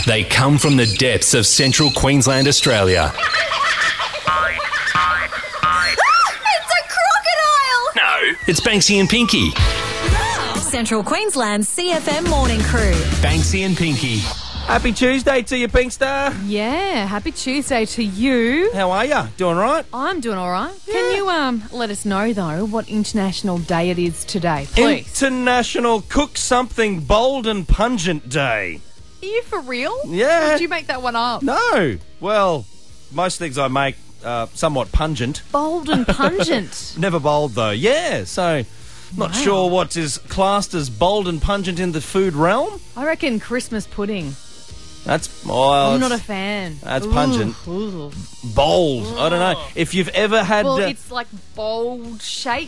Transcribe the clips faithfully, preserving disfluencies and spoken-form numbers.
They come from the depths of central Queensland, Australia. It's a crocodile! No, it's Banksy and Pinky. Central Queensland's C F M morning crew. Banksy and Pinky. Happy Tuesday to you, Pinkstar. Yeah, happy Tuesday to you. How are you? Doing right? I'm doing all right. Can you um let us know, though, what International Day it is today, please? International Cook Something Bold and Pungent Day. Are you for real? Yeah. Or did you make that one up? No. Well, most things I make uh, somewhat pungent. Bold and pungent. Never bold, though. Yeah, so not Wow. sure what is classed as bold and pungent in the food realm. I reckon Christmas pudding. That's, well, I'm not a that's fan. that's Ooh, pungent. ooh. bold. I don't know. If you've ever had... Well, uh, it's like bold shaped.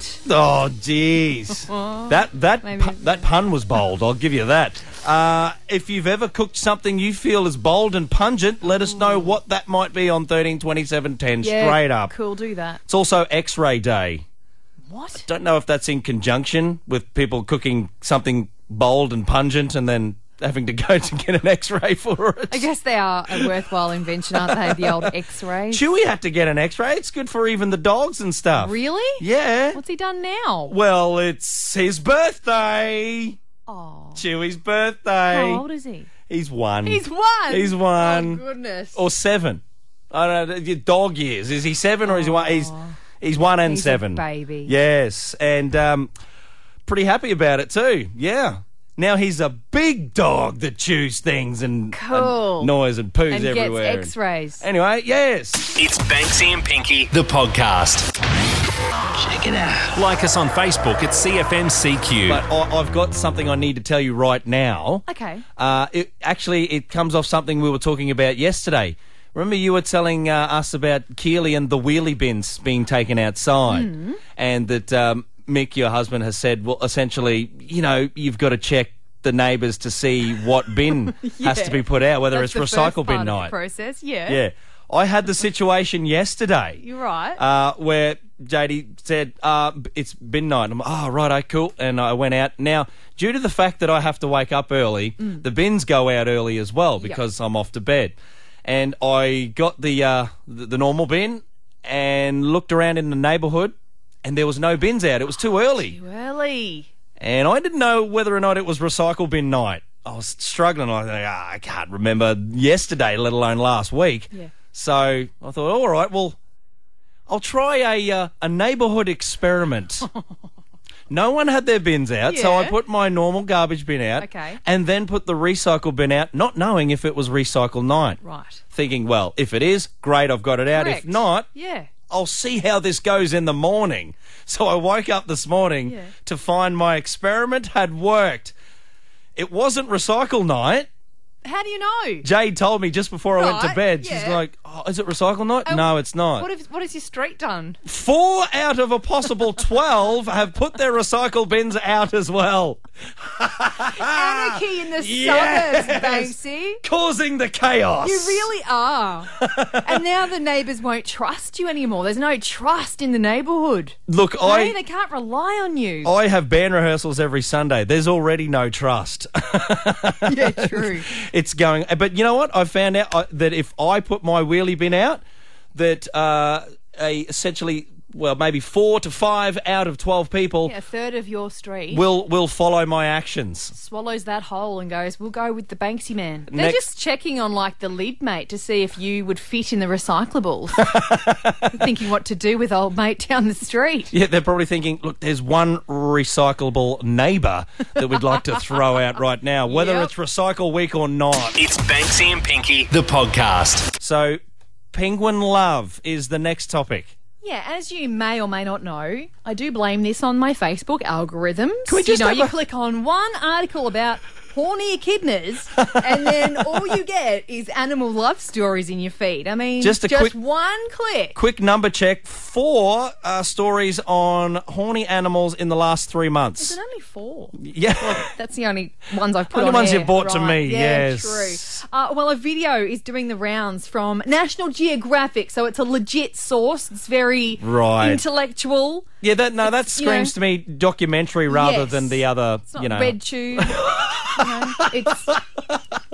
Oh, jeez. that that Maybe- pu- that pun was bold, I'll give you that. Uh, if you've ever cooked something you feel is bold and pungent, let us know what that might be on thirteen twenty-seven ten, Yeah, straight up. Cool, do that. It's also X-Ray Day. What? Don't know if that's in conjunction with people cooking something bold and pungent and then having to go to get an X-ray for it. I guess they are a worthwhile invention, aren't they? The old X-rays. Chewy had to get an X-ray. It's good for even the dogs and stuff. Really? Yeah. What's he done now? Well, it's his birthday. Oh. Chewy's birthday. How old is he? He's one. He's one. He's one. Oh, goodness. Or seven. I don't know. Your dog years. Is he seven or is he one? He's he's one and He's a seven. baby. Yes, and um, pretty happy about it too. Yeah. Now he's a big dog that chews things and, Cool. and noise and poos And everywhere. gets X-rays. Anyway, yes. It's Banksy and Pinky, the podcast. Check it out. Like us on Facebook at C F M C Q. But I, I've got something I need to tell you right now. Okay. Uh, it, actually, it comes off something we were talking about yesterday. Remember you were telling uh, us about Keely and the wheelie bins being taken outside, Mm. and that um, Mick, your husband, has said, well, essentially, you know, you've got to check the neighbours to see what bin has to be put out, whether That's it's the recycle first bin part of the night. process, yeah. Yeah. I had the situation yesterday. You're right. Uh, where J D said, uh, it's bin night. I'm like, oh, right, cool. And I went out. Now, due to the fact that I have to wake up early, Mm. the bins go out early as well because I'm off to bed. And I got the, uh, the the normal bin and looked around in the neighbourhood and there was no bins out. It was too early. Too early. And I didn't know whether or not it was recycle bin night. I was struggling. I was like, ah, I can't remember yesterday, let alone last week. Yeah. So I thought, all right, well, I'll try a uh, a neighbourhood experiment. No one had their bins out, so I Yeah. put my normal garbage bin out, Okay. and then put the recycle bin out, not knowing if it was recycle night. Right. Thinking, well, if it is, great, I've got it out. Correct. If not, Yeah. I'll see how this goes in the morning. So I woke up this morning Yeah. to find my experiment had worked. It wasn't recycle night. How do you know? Jade told me just before I went to Right, bed. She's yeah. like, oh, is it recycle night? Um, no, it's not. What, if, what has your street done? Four out of a possible twelve have put their recycle bins out as well. Anarchy in the Yes. suburbs, Banksy. Causing the chaos. You really are. And now the neighbours won't trust you anymore. There's no trust in the neighbourhood. Look, Hey, I they can't rely on you. I have band rehearsals every Sunday. There's already no trust. Yeah, true. It's going, but you know what? I found out uh, that if I put my wheelie bin out, that uh, a essentially, well, maybe four to five out of twelve people Yeah, a third of your street will will follow my actions. swallows that whole and goes, we'll go with the Banksy man. They're Next- just checking on, like, the lid mate to see if you would fit in the recyclables. Thinking what to do with old mate down the street. Yeah, they're probably thinking, look, there's one recyclable neighbour that we'd like to throw out right now, whether Yep. it's Recycle Week or not. It's Banksy and Pinky, the podcast. So, penguin love is the next topic. Yeah, as you may or may not know, I do blame this on my Facebook algorithms. Can we just you know, have you a- click on one article about horny echidnas, and then all you get is animal love stories in your feed. I mean, Just a just quick- one click. Quick number check, four uh, stories on horny animals in the last three Is months. it only four? Yeah. That's the only ones I've put Only on ones air. you brought to Right. me, yeah, yes. true. Uh, well, a video is doing the rounds from National Geographic, so it's a legit source. It's very Right. intellectual. Yeah, that no, that It's, you know- screams to me documentary rather Yes. than the other, It's not you know. red tube. you know, it's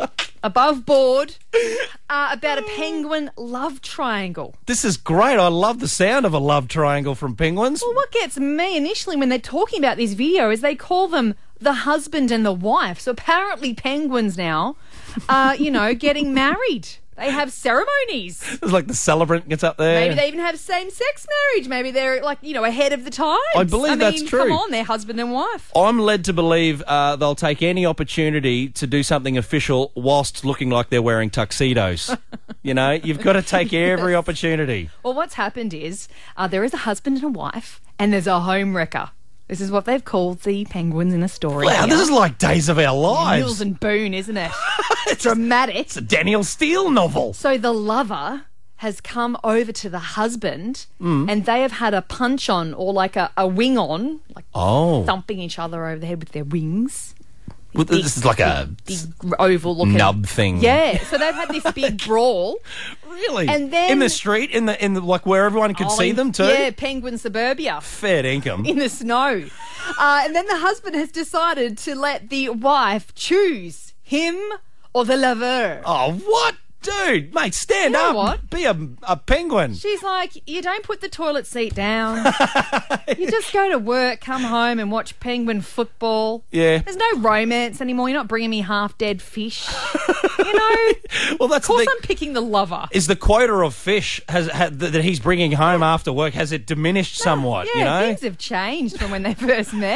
above board uh, about a penguin love triangle. This is great. I love the sound of a love triangle from penguins. Well, what gets me initially when they're talking about this video is they call them the husband and the wife. So apparently penguins now are, you know, getting married. They have ceremonies. It's like the celebrant gets up there. Maybe they even have same-sex marriage. Maybe they're, like, you know, ahead of the times. I believe I mean, that's true. Come on, they're husband and wife. I'm led to believe uh, they'll take any opportunity to do something official whilst looking like they're wearing tuxedos. You know, you've got to take every opportunity. Well, what's happened is uh, there is a husband and a wife, and there's a home wrecker. This is what they've called the penguins in the story. Wow, here. this is like Days of Our Lives. Mills and Boone, isn't it? It's dramatic. It's a Daniel Steele novel. So the lover has come over to the husband, Mm. and they have had a punch on, or like a, a wing on, like Oh. thumping each other over the head with their wings. Well, Big- this is like a big oval looking nub thing. Yeah, so they've had this big brawl. Really? And then- in the street, in the in the like where everyone could Oh, see in- them too. Yeah, penguin suburbia. Fair income. In the snow. Uh, and then the husband has decided to let the wife choose him or the lover. Oh, what? Dude, mate, stand You know up. what? Be a, a penguin. She's like, you don't put the toilet seat down. You just go to work, come home and watch penguin football. Yeah. There's no romance anymore. You're not bringing me half-dead fish. You know? Well, that's Of course the I'm picking the lover. is the quota of fish has, has that he's bringing home after work, has it diminished somewhat? Yeah, you know, things have changed from when they first met.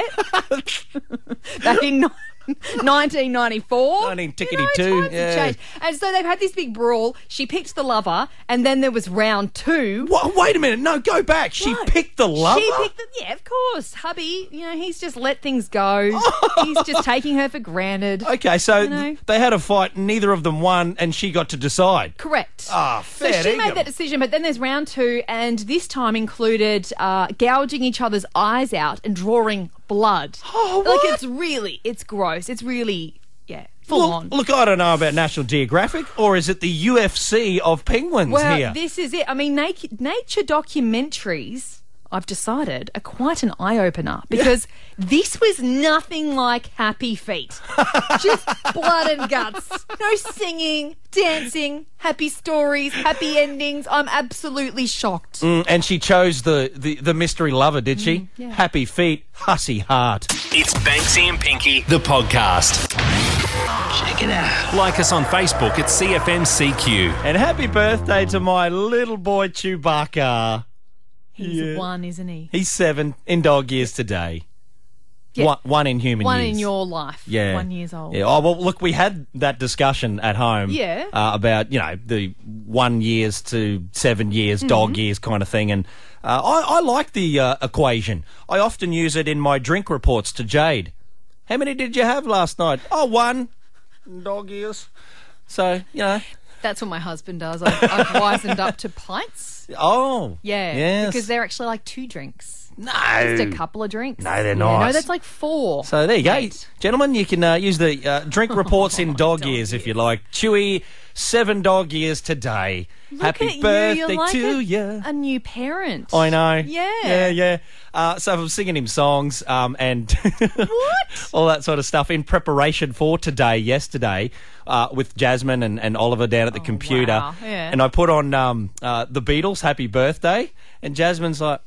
Back in no- nineteen ninety-four. nineteen tickety You know, two, times have yeah. changed. And so they've had this big brawl. She picked the lover, and then there was round two. What? Wait a minute. No, go back. She What? picked the lover. She picked the, yeah, of course. Hubby, you know, he's just let things go. He's just taking her for granted. Okay, so You know? th- they had a fight. Neither of them won, and she got to decide. Correct. Ah, So fair she dinkum. made that decision, but then there's round two, and this time included uh, gouging each other's eyes out and drawing blood. Oh, Like, what? it's really, it's gross. It's really, yeah, full Look, on. look, I don't know about National Geographic, or is it the U F C of penguins Well, here? this is it. I mean, nature, nature documentaries, I've decided, are quite an eye-opener because this was nothing like Happy Feet. Just blood and guts. No singing, dancing, happy stories, happy endings. I'm absolutely shocked. Mm, and she chose the, the, the mystery lover, did she? Mm, yeah. Happy feet, hussy heart. It's Banksy and Pinky, the podcast. Check it out. Like us on Facebook at C F M C Q. And happy birthday to my little boy Chewbacca. He's Yeah. one, isn't he? He's seven in dog years today. Yeah. One, one in human One years. in your life. Yeah. One years old. Yeah. Oh, well, look, we had that discussion at home. Yeah. Uh, about, you know, the one years to seven years, Mm-hmm. dog years kind of thing. And uh, I, I like the uh, equation. I often use it in my drink reports to Jade. How many did you have last night? Oh, one. Dog years. So, you know. That's what my husband does. I've, I've wisened up to pints. Oh. Yeah. Yes. Because they're actually like two drinks. No. Just a couple of drinks. No, they're Yeah, nice. No, that's like four. So there you go. Mate. Gentlemen, you can uh, use the uh, drink reports in dog, Dog years if you years. like. Chewy, seven dog years today. Look Happy at birthday you. You're like to a, you. a new parent. I know. Yeah. Yeah, yeah. Uh, so I'm singing him songs um, and What? all that sort of stuff in preparation for today, yesterday, uh, with Jasmine and, and Oliver down at the computer. wow. Yeah. And I put on um, uh, the Beatles, Happy Birthday, and Jasmine's like,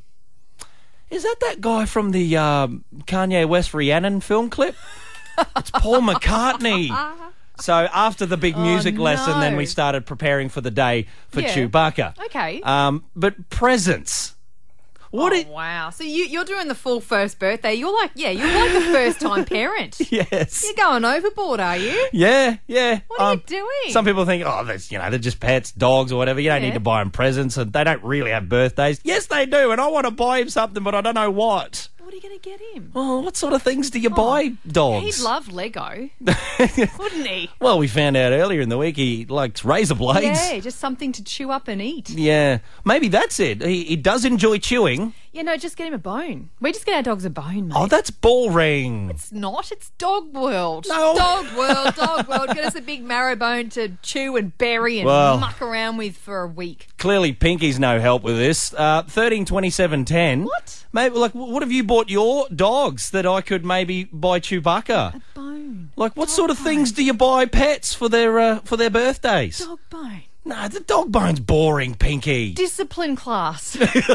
is that that guy from the um, Kanye West Rhiannon film clip? It's Paul McCartney. So after the big music Oh, lesson, then no. we started preparing for the day for Yeah. Chewbacca. Okay. Um, but presents. What oh, it? wow. So you, you're doing the full first birthday. You're like, yeah, you're like a first time parent. Yes. You're going overboard, are you? Yeah, yeah. What are Um, you doing? Some people think, oh, that's, you know, they're just pets, dogs, or whatever. You don't Yeah. need to buy them presents, and they don't really have birthdays. Yes, they do, and I want to buy him something, but I don't know what. What are you going to get him? Oh, what sort of things do you buy dogs? He'd love Lego, wouldn't he? Well, we found out earlier in the week he likes razor blades. Yeah, just something to chew up and eat. Yeah, maybe that's it. He, he does enjoy chewing. Yeah, no, just get him a bone. We just get our dogs a bone, mate. Oh, that's boring. It's not. It's Dog World. No. Dog World, Dog World. Get us a big marrow bone to chew and bury and Well. muck around with for a week. Clearly, Pinky's no help with this. Uh, thirteen twenty-seven ten. What? Maybe, like, what have you bought your dogs that I could maybe buy Chewbacca? A bone. Like, what Dog sort of bone. things do you buy pets for their uh, for their birthdays? Dog bone. No, the dog bone's boring, Pinky. Discipline class.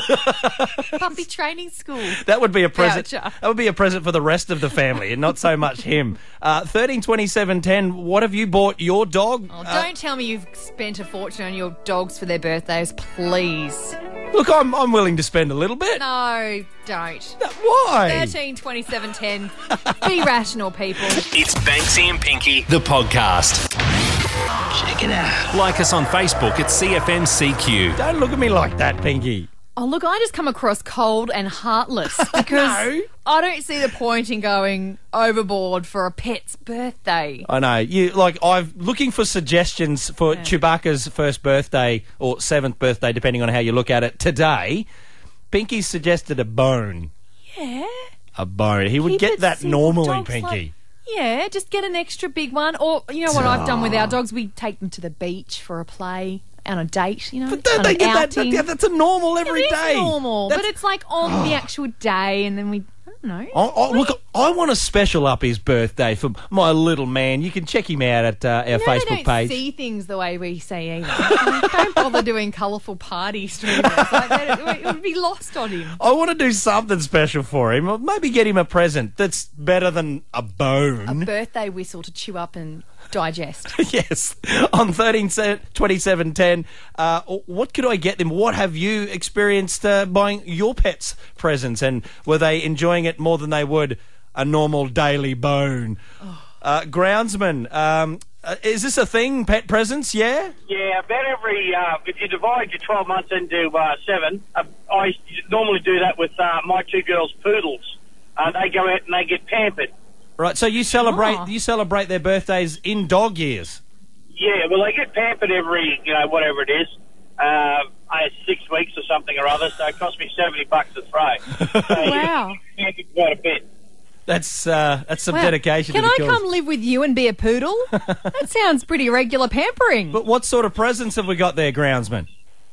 Puppy training school. That would be a present. Voucher. That would be a present for the rest of the family, and not so much him. Uh, Thirteen twenty-seven ten. What have you bought your dog? Oh, Uh, don't tell me you've spent a fortune on your dogs for their birthdays, please. look, I'm I'm willing to spend a little bit. No, don't. Why? thirteen twenty-seven ten. Be rational, people. It's Banksy and Pinky, the podcast. Check it out. Like us on Facebook at C F M C Q. Don't look at me like that, Pinky. Oh, look, I just come across cold and heartless because No. I don't see the point in going overboard for a pet's birthday. I know. You like I'm looking for suggestions for Chewbacca's first birthday or seventh birthday, depending on how you look at it. Today, Pinky suggested a bone. Yeah. A bone. He would Keep get it that simple. normally, Dogs Pinky. like- yeah, just get an extra big one. Or, you know what I've done with our dogs? We take them to the beach for a play, on a date, you know, But don't on they an get that, that- outing. yeah, that's a normal every It is day. normal, That's- but it's like on the actual day, and then we, I don't know. I, I, look, I want to special up his birthday for my little man. You can check him out at uh, our You know, Facebook they don't page. see things the way we see either. Don't bother doing colourful party streamers. Like that, it, it would be lost on him. I want to do something special for him. Or maybe get him a present that's better than a bone. A birthday whistle to chew up and digest. Yes, on thirteen twenty-seven ten. Uh, what could I get them? What have you experienced uh, buying your pets presents, and were they enjoying it more than they would a normal daily bone? Oh. Uh, groundsman, um, uh, is this a thing? Pet presents? Yeah. Yeah, about every, uh, if you divide your twelve months into uh, seven, uh, I normally do that with uh, my two girls' poodles. Uh, they go out and they get pampered. Right. So you celebrate Oh. you celebrate their birthdays in dog years. Yeah, well, they get pampered every, you know, whatever it is, uh, uh, six weeks or something or other, so it cost me seventy bucks a throw. So, Wow. Yeah, pampered quite a bit. That's uh, that's some Wow. dedication. Can to the I cause. come live with you and be a poodle? That sounds pretty regular pampering. But what sort of presents have we got there, groundsman?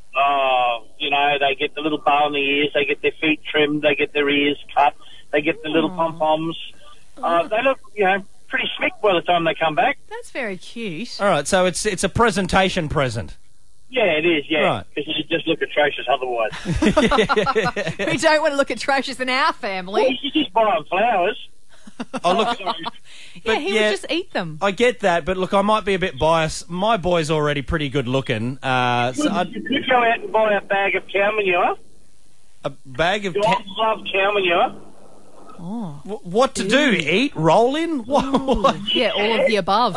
Oh, you know, they get the little bow on the ears, they get their feet trimmed, they get their ears cut, they get the little pom-poms. Uh, they look, you know, pretty slick by the time they come back. That's very cute. All right. So it's it's a presentation present. Yeah, it is, yeah. Right. Because you just look atrocious otherwise. We don't want to look atrocious in our Well, family. you just buy them flowers. Oh look. Yeah, but he yeah. would just eat them. I get that, but look, I might be a bit biased. My boy's already pretty good looking. Uh, so I'd, You could go out and buy a bag of cow manure. a bag of Dogs ca- love cow manure. w- what to do? Eat? Roll in? What? Yeah, all of the above.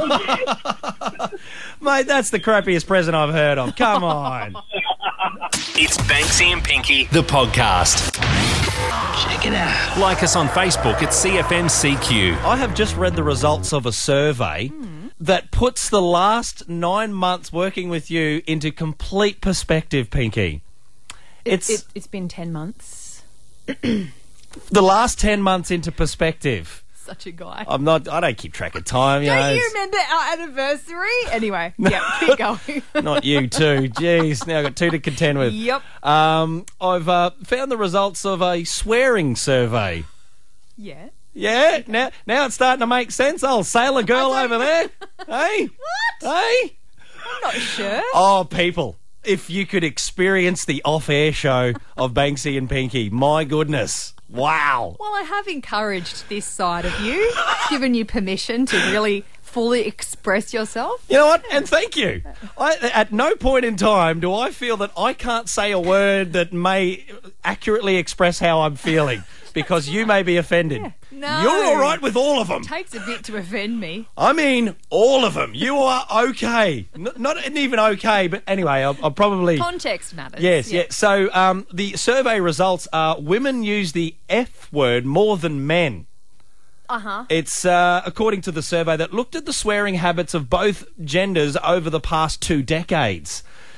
Mate, that's the crappiest present I've heard of. Come on. It's Banksy and Pinky, the podcast. Check it out. Like us on Facebook at C F M C Q. I have just read the results of a survey that puts the last nine months working with you into complete perspective, Pinky. It's It, it's been ten months. the last ten months into perspective. Such a guy. I'm not. I don't keep track of time. You know, Don't you it's- remember our anniversary? Anyway, yeah, keep going. Not you too. Jeez, now I've got two to contend with. Yep. Um, I've uh, found the results of a swearing survey. Yeah. Yeah, now now it's starting to make sense. Oh, sailor girl over there. Hey? What? Hey? I'm not sure. Oh, people, if you could experience the off-air show of Banksy and Pinky, my goodness. Wow. Well, I have encouraged this side of you, given you permission to really fully express yourself. You know what? And thank you. I, at no point in time do I feel that I can't say a word that may accurately express how I'm feeling, because you may be offended. No. You're all right with all of them. It takes a bit to offend me. I mean, all of them. You are okay. N- not even okay, but anyway, I'll, I'll probably... Context matters. Yes, Yeah. yeah. So um, the survey results are women use the F word more than men. Uh-huh. It's uh, according to the survey that looked at the swearing habits of both genders over the past two decades.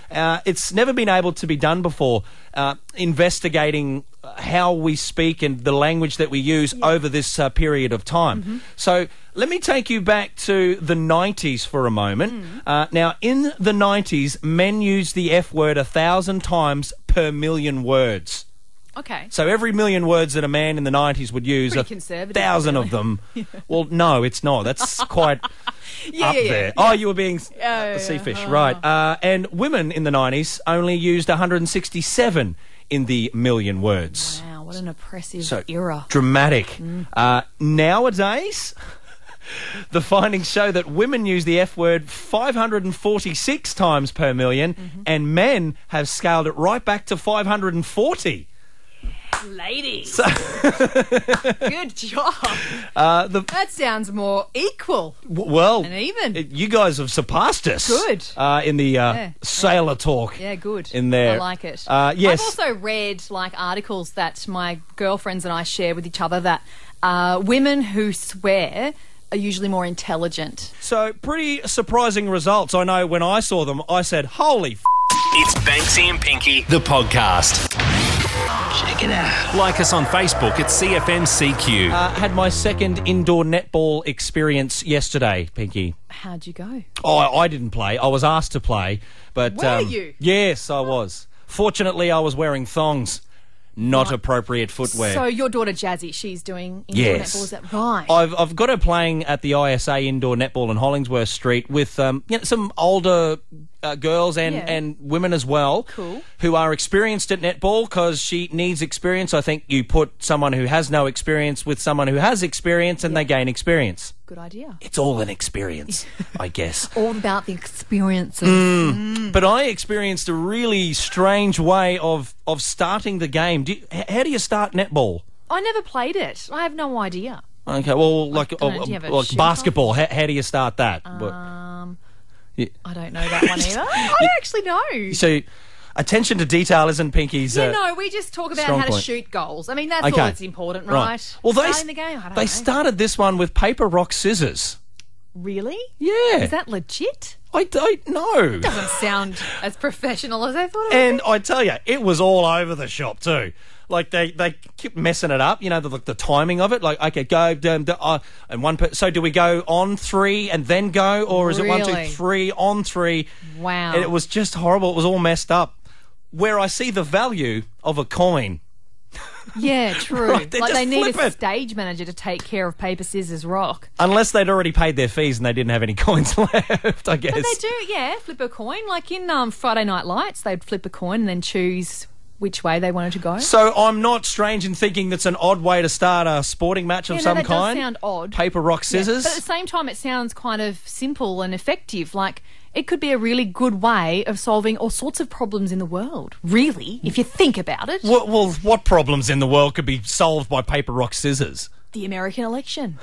Uh, it's never been able to be done before, uh, investigating how we speak and the language that we use yeah. over this uh, period of time. Mm-hmm. So let me take you back to the nineties for a moment. Mm. Uh, now, in the nineties, men used the F word a thousand times per million words. Okay. So every million words that a man in the nineties would use, Pretty a conservative, thousand really. of them. yeah. Well, no, it's not. That's quite yeah, up yeah, yeah. there. Yeah. Oh, you were being Oh, yeah. sea fish, Oh. right. Uh, and women in the nineties only used one hundred sixty-seven in the million words. Wow, what an oppressive So era. dramatic. Mm. Uh, nowadays... The findings show that women use the F word five hundred forty-six times per million, mm-hmm. and men have scaled it right back to five hundred forty. Ladies. So Good job. uh, the, That sounds more equal. w- well, And even. it- you guys have surpassed us. Good. Uh, in the uh, Yeah. sailor talk. Yeah, good. In there. I like it. Uh, yes. I've also read like articles that my girlfriends and I share with each other that uh, women who swear are usually more intelligent. So, pretty surprising results. I know when I saw them, I said, holy f***. It's Banksy and Pinky, the podcast. Check it out. Like us on Facebook at C F M C Q. Uh, had my second indoor netball experience yesterday, Pinky. How'd you go? Oh, I, I didn't play. I was asked to play. But, Were um, you? Yes, I was. Fortunately, I was wearing thongs. Not appropriate footwear. So your daughter Jazzy, she's doing indoor Yes. netball, is that right? I've I've got her playing at the I S A indoor netball in Hollingsworth Street with um you know, some older uh, girls and, Yeah. and women as well. Cool. Who are experienced at netball because she needs experience. I think you put someone who has no experience with someone who has experience and Yeah. they gain experience. Good idea. It's all an experience, I guess. All about the experiences. Mm. But I experienced a really strange way of, of starting the game. Do you, h- how do you start netball? I never played it. I have no idea. Okay, well, like, don't know, uh, do you have a like shoot basketball, how, how do you start that? What- Um, Yeah. I don't know that one either. I don't actually know. So, attention to detail isn't Pinky's. Yeah, uh, no, we just talk about strong how to point. shoot goals. I mean, that's Okay. all that's important, right? Well, they Starting the game. I don't they know. started this one with paper, rock, scissors. Really? Yeah, Is that legit? I don't know. Doesn't sound as professional as I thought it would. And I tell you, it was all over the shop too. Like they, they kept messing it up, you know, the, like the timing of it. Like, okay, go, um, the, uh, and one. Per- so, do we go on three and then go, or is it one, two, Really? three on three? Wow. And it was just horrible. It was all messed up. Where I see the value of a coin. Yeah, true. Right, they like just they need flip a it. stage manager to take care of paper, scissors, rock. Unless they'd already paid their fees and they didn't have any coins left, I guess. But they do, yeah, flip a coin. Like in um, Friday Night Lights, they'd flip a coin and then choose which way they wanted to go. So I'm not strange in thinking that's an odd way to start a sporting match of Yeah, no, some that does kind. sound odd. Paper, rock, Yeah, scissors. but at the same time, it sounds kind of simple and effective. Like, it could be a really good way of solving all sorts of problems in the world, really, if you think about it. Well, well, what problems in the world could be solved by paper, rock, scissors? The American election.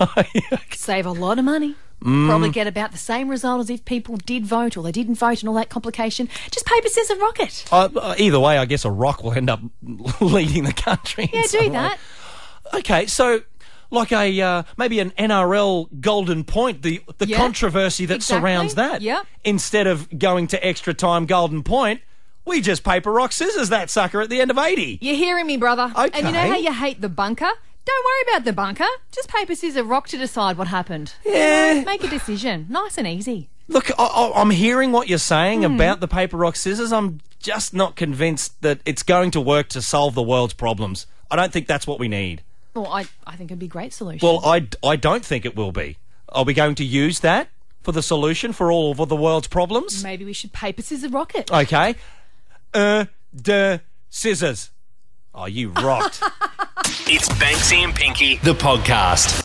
Save a lot of money. Probably get about the same result as if people did vote or they didn't vote and all that complication. Just paper, scissors, rock it. Uh, uh, either way, I guess a rock will end up leading the country. in Yeah, some do way. that. Okay, so like a uh, maybe an N R L golden point, the the Yeah, controversy that exactly. surrounds that. Yep. Instead of going to extra time golden point, we just paper, rock, scissors that sucker at the end of eighty. You're hearing me, brother. And you know Okay. how you hate the bunker? Don't worry about the bunker. Just paper, scissors, rock to decide what happened. Yeah. Make a decision. Nice and easy. Look, I, I, I'm hearing what you're saying Hmm. about the paper, rock, scissors. I'm just not convinced that it's going to work to solve the world's problems. I don't think that's what we need. Well, I, I think it'd be a great solution. Well, I, I don't think it will be. Are we going to use that for the solution for all of the world's problems? Maybe we should paper, scissors, rock it. Okay. Uh, the scissors. Oh, you rocked. It's Banksy and Pinky, the podcast.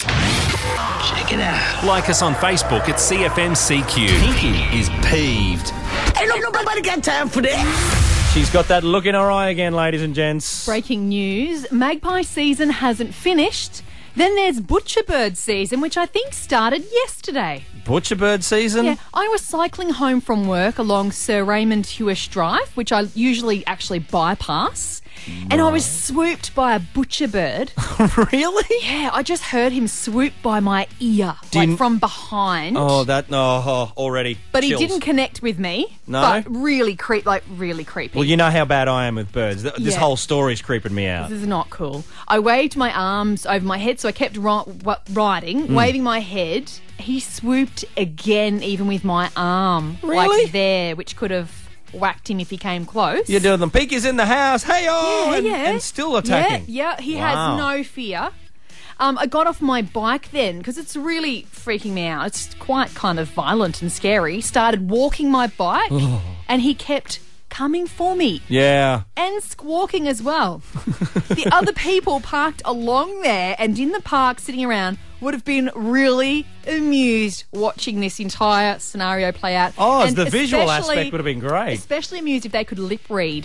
Check it out. Like us on Facebook at C F M C Q. Pinky is peeved. Ain't nobody got time for that. She's got that look in her eye again, ladies and gents. Breaking news. Magpie season hasn't finished. Then there's Butcherbird season, which I think started yesterday. Butcherbird season? Yeah, I was cycling home from work along Sir Raymond Hewish Drive, which I usually actually bypass. And I was swooped by a butcher bird. Really? Yeah, I just heard him swoop by my ear, Didn't- like from behind. Oh, that no, oh, already. But chills. he didn't connect with me. No? But really creep, like really creepy. Well, you know how bad I am with birds. Th- This Yeah. whole story's creeping me out. This is not cool. I waved my arms over my head, so I kept ri- w- riding, Hmm. waving my head. He swooped again, even with my arm, Really? like there, which could have whacked him if he came close. You're doing them. Pinky's in the house. Hey, oh, Yeah, and, yeah. and still attacking. Yeah, yeah. He Wow. has no fear. Um, I got off my bike then because it's really freaking me out. It's quite kind of violent and scary. Started walking my bike, and he kept coming for me Yeah. and squawking as well. The other people parked along there and in the park sitting around would have been really amused watching this entire scenario play out. Oh, And the visual especially- aspect would have been great. Especially amused if they could lip read,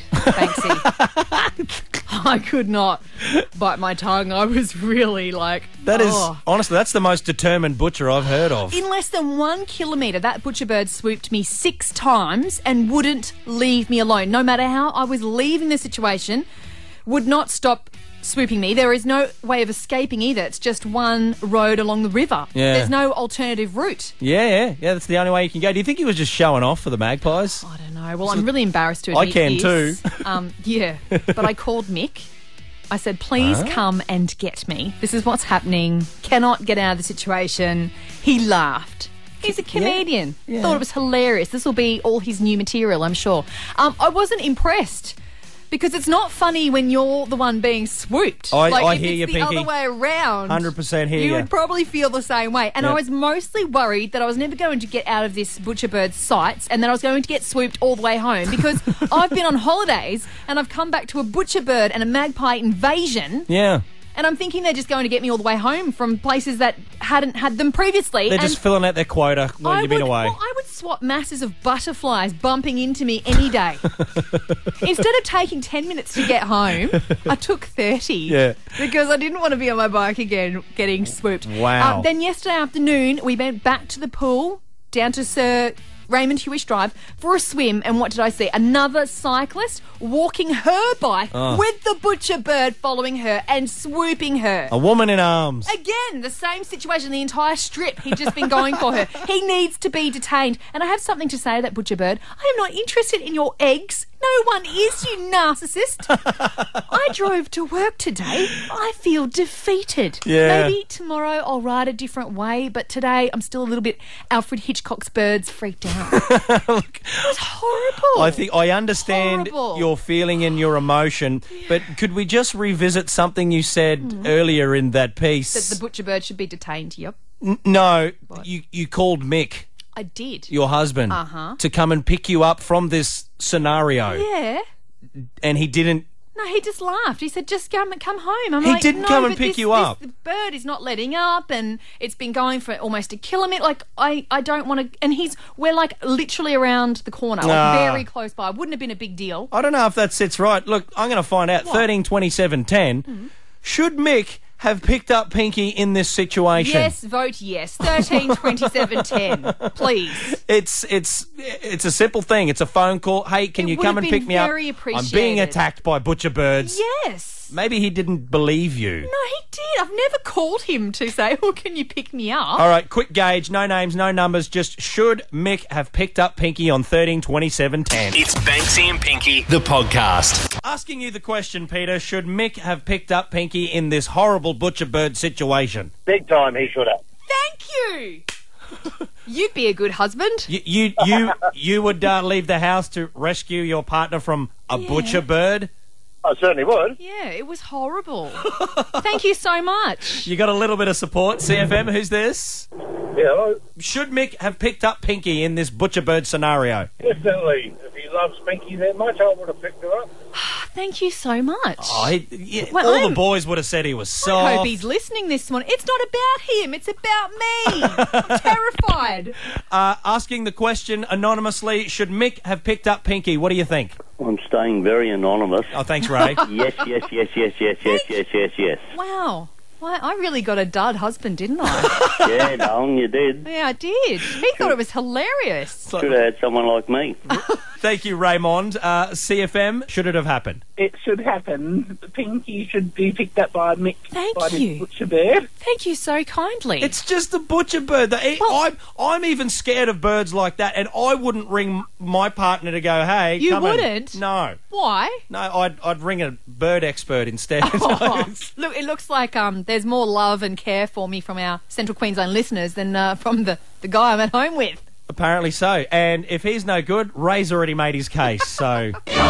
Banksy. I could not bite my tongue. I was really like, That is, oh. honestly, that's the most determined butcher I've heard of. In less than one kilometre, that butcher bird swooped me six times and wouldn't leave me alone. No matter how I was leaving the situation, would not stop swooping me. There is no way of escaping either. It's just one road along the river. Yeah. There's no alternative route. Yeah, yeah, yeah. That's the only way you can go. Do you think he was just showing off for the Magpies? I don't know. Well, I'm really embarrassed to I admit can this. too. Um, yeah, but I called Mick. I said, please come and get me. This is what's happening. Cannot get out of the situation. He laughed. He's a comedian. Yeah. Thought it was hilarious. This will be all his new material, I'm sure. Um, I wasn't impressed because it's not funny when you're the one being swooped. I- like, I if hear it's you, the Pinky. other way around. one hundred percent hear You you. would probably feel the same way. And I Yep. was mostly worried that I was never going to get out of this butcher bird's sights and that I was going to get swooped all the way home because I've been on holidays and I've come back to a butcher bird and a magpie invasion. Yeah. And I'm thinking they're just going to get me all the way home from places that hadn't had them previously. They're and just filling out their quota while I you've been would, away. Well, I would swap masses of butterflies bumping into me any day. Instead of taking ten minutes to get home, I took thirty. Yeah. Because I didn't want to be on my bike again getting swooped. Wow. Uh, then yesterday afternoon, we went back to the pool, down to Sir Raymond Hewish Drive, for a swim. And what did I see? Another cyclist walking her bike Oh. with the butcher bird following her and swooping her. A woman in arms. Again, the same situation, the entire strip. He'd just been going for her. He needs to be detained. And I have something to say to that butcher bird. I am not interested in your eggs. No one is, you narcissist. I drove to work today. I feel defeated. Yeah. Maybe tomorrow I'll ride a different way, but today I'm still a little bit Alfred Hitchcock's birds freaked out. It was horrible. I think I understand Horrible. your feeling and your emotion, but could we just revisit something you said earlier in that piece? That the butcher bird should be detained. Yep. N- no, you you called Mick, I did. your husband, Uh-huh. to come and pick you up from this scenario, Yeah. and he didn't. No, he just laughed. He said, just come, come home. I'm He like, didn't no, come and but pick this- you this- up. The bird is not letting up and it's been going for almost a kilometre. Like, I, I don't want to... And he's... We're, like, literally around the corner. Like, Ah. very close by. Wouldn't have been a big deal. I don't know if that sits right. Look, I'm going to find out. Thirteen twenty-seven ten. Should Mick have picked up Pinky in this situation? Yes, vote yes. thirteen twenty-seven ten. Please. It's it's it's a simple thing. It's a phone call. Hey, can It you would come have and been pick me up? very I'm being appreciated. attacked by butcher birds. Yes. Maybe he didn't believe you. No, he did. I've never called him to say, oh, can you pick me up? All right, quick gauge, no names, no numbers. Just should Mick have picked up Pinky on thirteen twenty-seven ten? It's Banksy and Pinky, the podcast. Asking you the question, Peter, should Mick have picked up Pinky in this horrible butcher bird situation? Big time, he should have. Thank you. You'd be a good husband. You you you, you would uh, leave the house to rescue your partner from a Yeah. butcher bird? I certainly would. Yeah, it was horrible. Thank you so much. You got a little bit of support, C F M. Who's this? Yeah, well, Should Mick have picked up Pinky in this butcher bird scenario? definitely. If he loves Pinky that much, I would have picked her up. Thank you so much. Oh, he, yeah, Well, all I'm- the boys would have said he was I soft. hope he's listening this morning. It's not about him. It's about me. I'm terrified. Uh, asking the question anonymously, should Mick have picked up Pinky? What do you think? I'm staying very anonymous. Oh, thanks, Ray. Yes, yes, yes, yes, yes, yes, yes, yes, yes. Wow. Why, I really got a dud husband, didn't I? Yeah, darling, you did. Yeah, I did. He thought it was hilarious. Should have had someone like me. Thank you, Raymond. Uh, C F M, should it have happened? it should happen. Pinky should be picked up by Mick. Thank by you. this butcher bird. Thank you so kindly. It's just a butcher bird. The- Well- I'm, I'm even scared of birds like that, and I wouldn't ring my partner to go, hey, You come and-" wouldn't? No. Why? No, I'd, I'd ring a bird expert instead. Oh, look, it looks like um, there's more love and care for me from our Central Queensland listeners than uh, from the, the guy I'm at home with. Apparently so. And if he's no good, Ray's already made his case, so...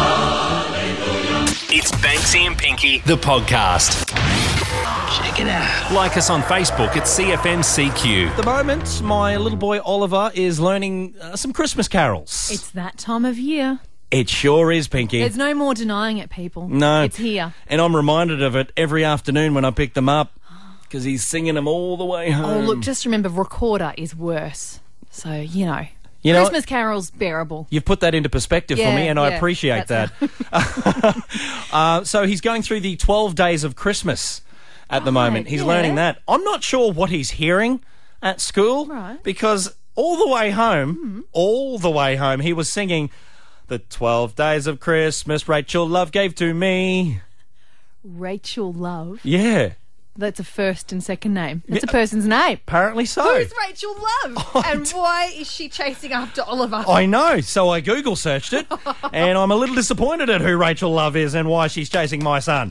It's Banksy and Pinky, the podcast. Check it out. Like us on Facebook at C F M C Q. At the moment, my little boy Oliver is learning uh, some Christmas carols. It's that time of year. It sure is, Pinky. There's no more denying it, people. No. It's here. And I'm reminded of it every afternoon when I pick them up, because he's singing them all the way home. Oh, look, just remember, recorder is worse. So, you know, You know, Christmas carol's bearable. you've put that into perspective Yeah, for me, and I yeah, appreciate that. that's uh, so he's going through the twelve days of Christmas at the moment. He's yeah. learning that. I'm not sure what he's hearing at school, Right. because all the way home, all the way home, he was singing the twelve days of Christmas Rachel Love gave to me. Rachel Love. Yeah, That's a first and second name. That's a person's name. apparently so. Who's Rachel Love? And why is she chasing after Oliver? I know, so I Google searched it, and I'm a little disappointed at who Rachel Love is and why she's chasing my son,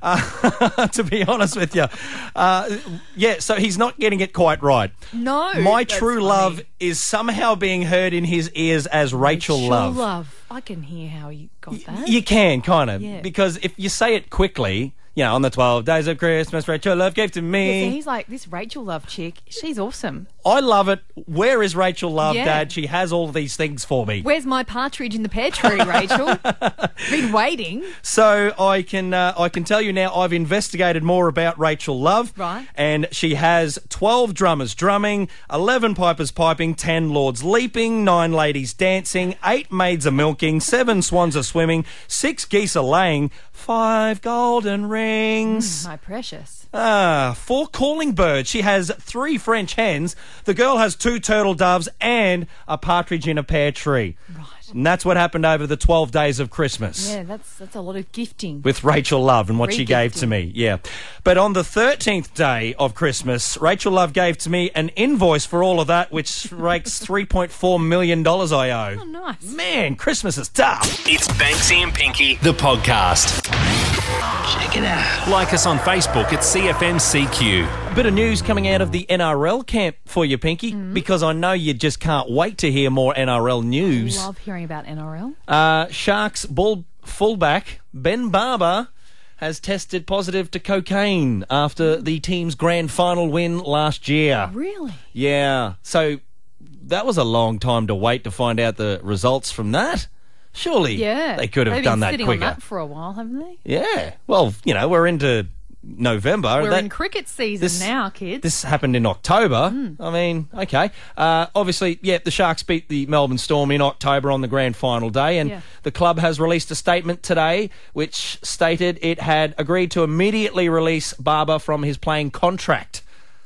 uh, to be honest with you. Uh, yeah, so he's not getting it quite right. No. My that's true funny. love is somehow being heard in his ears as Rachel, Love. Love. I can hear how you got that. You can, kind of, Yeah. because if you say it quickly, you know, on the twelve days of Christmas, Rachel Love gave to Yeah, me. so he's like, this Rachel Love chick, she's awesome. I love it. Where is Rachel Love, Yeah. Dad? She has all these things for me. Where's my partridge in the pear tree, Rachel? Been waiting. So I can uh, I can tell you now, I've investigated more about Rachel Love. Right. And she has twelve drummers drumming, eleven pipers piping, ten lords leaping, nine ladies dancing, eight maids a milking, seven swans a swimming, six geese a laying, five golden rings. My precious. Ah, four calling birds. She has three French hens. The girl has two turtle doves and a partridge in a pear tree. Right. And that's what happened over the twelve days of Christmas. Yeah, that's that's a lot of gifting. With Rachel Love and what she gave to Regifting. me, yeah. But on the thirteenth day of Christmas, Rachel Love gave to me an invoice for all of that, which rakes three point four million dollars I owe. Oh, nice. Man, Christmas is tough. It's Banksy and Pinky, the podcast. Check it out. Like us on Facebook at C F M C Q. A bit of news coming out of the N R L camp for you, Pinky, Mm-hmm. because I know you just can't wait to hear more N R L news. Love hearing about N R L. Uh, Sharks ball fullback Ben Barber has tested positive to cocaine after the team's grand final win last year. Really? Yeah, so that was a long time to wait to find out the results from that. Surely Yeah. they could have They've done been that sitting quicker. on that for a while, haven't they? Yeah, well, you know, we're into November. We're That- in cricket season this- now, kids. This happened in October. Hmm. I mean, okay. Uh, obviously, yeah, the Sharks beat the Melbourne Storm in October on the grand final day, and Yeah. the club has released a statement today which stated it had agreed to immediately release Barber from his playing contract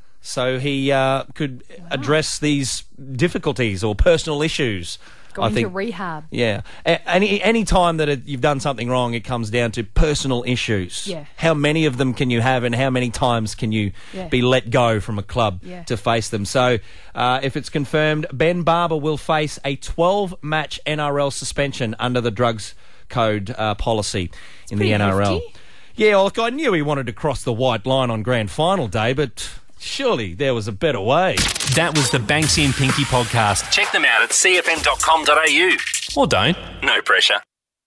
so he uh, could address these difficulties or personal issues. Going I think, to rehab. yeah. A- Any any time that it, you've done something wrong, it comes down to personal issues. Yeah. How many of them can you have, and how many times can you Yeah. be let go from a club Yeah. to face them? So, uh, if it's confirmed, Ben Barber will face a twelve-match N R L suspension under the drugs code uh, policy in the pretty N R L. hefty. Yeah, look, I knew he wanted to cross the white line on grand final day, but surely there was a better way. That was the Banksy and Pinky podcast. Check them out at c f m dot com dot a u. Or don't. No pressure.